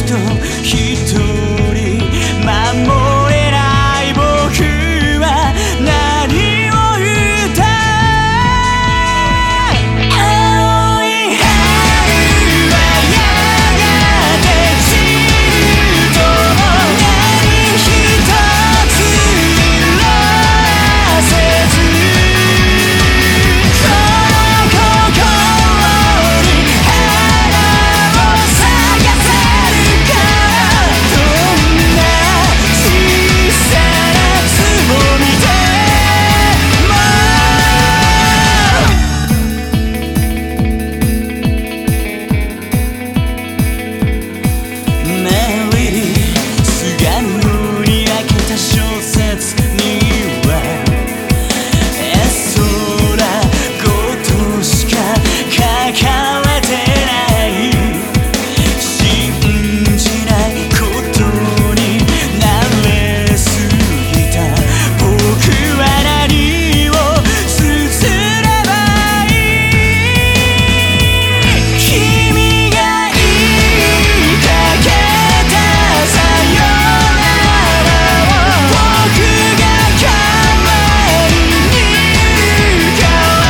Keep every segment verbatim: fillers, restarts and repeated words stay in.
人一人守れない僕は何を言った青い春はやがて散ると何一つ色あせずこの心に花を咲かせるからどんな小さなつぼみでもメリーすがるに開けた小説には絵空ごとしか書かれてない信じないことに慣れすぎた僕は何を綴ればいい君が言いかけたさよならを僕が代わりに言うから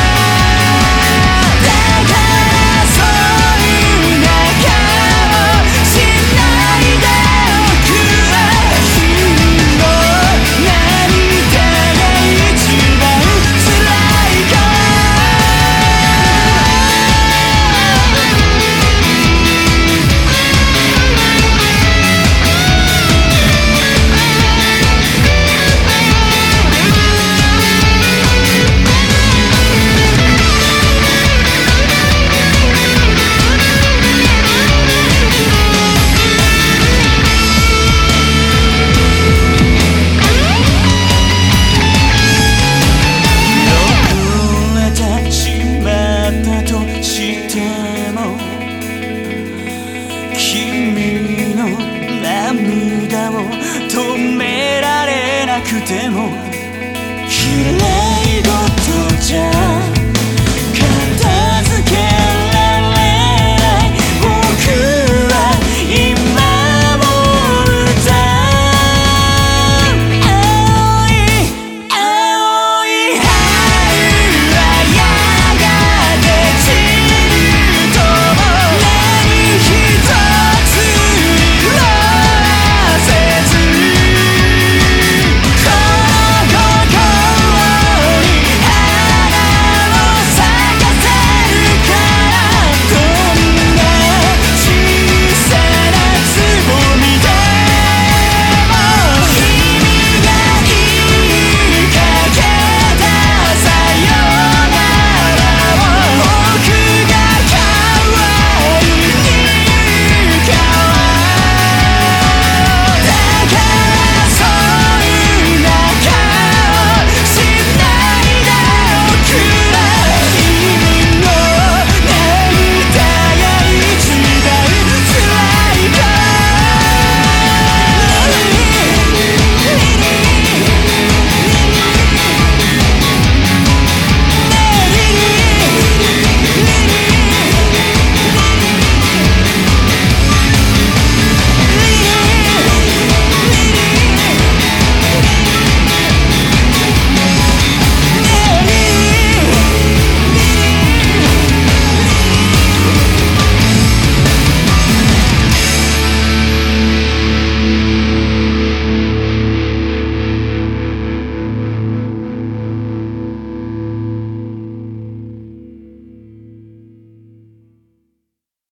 だからそういう仲をしないでおく私の涙が一番辛いから汚れてしまったとしても君の涙を止められなくても綺麗事じゃ